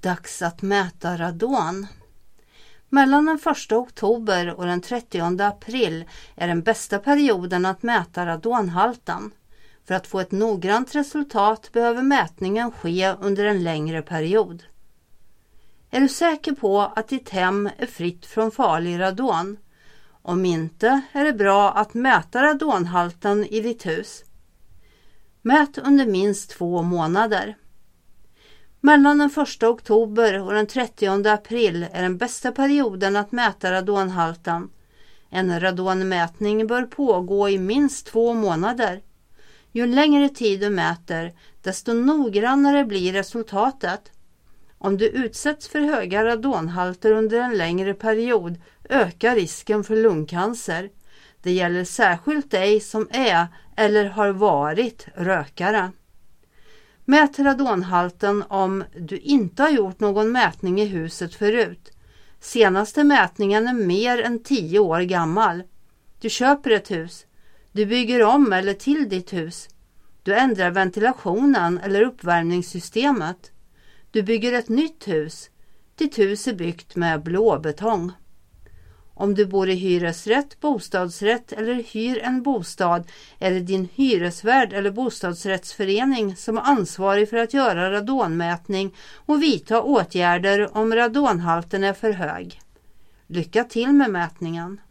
Dags att mäta radon. Mellan den 1 oktober och den 30 april är den bästa perioden att mäta radonhalten. För att få ett noggrant resultat behöver mätningen ske under en längre period. Är du säker på att ditt hem är fritt från farlig radon? Om inte är det bra att mäta radonhalten i ditt hus. Mät under minst 2 månader. Mellan den 1 oktober och den 30 april är den bästa perioden att mäta radonhalten. En radonmätning bör pågå i minst 2 månader. Ju längre tid du mäter, desto noggrannare blir resultatet. Om du utsätts för höga radonhalter under en längre period ökar risken för lungcancer. Det gäller särskilt dig som är eller har varit rökare. Mät radonhalten om du inte har gjort någon mätning i huset förut. Senaste mätningen är mer än 10 år gammal. Du köper ett hus. Du bygger om eller till ditt hus. Du ändrar ventilationen eller uppvärmningssystemet. Du bygger ett nytt hus. Ditt hus är byggt med blåbetong. Om du bor i hyresrätt, bostadsrätt eller hyr en bostad är det din hyresvärd eller bostadsrättsförening som är ansvarig för att göra radonmätning och vidta åtgärder om radonhalten är för hög. Lycka till med mätningen!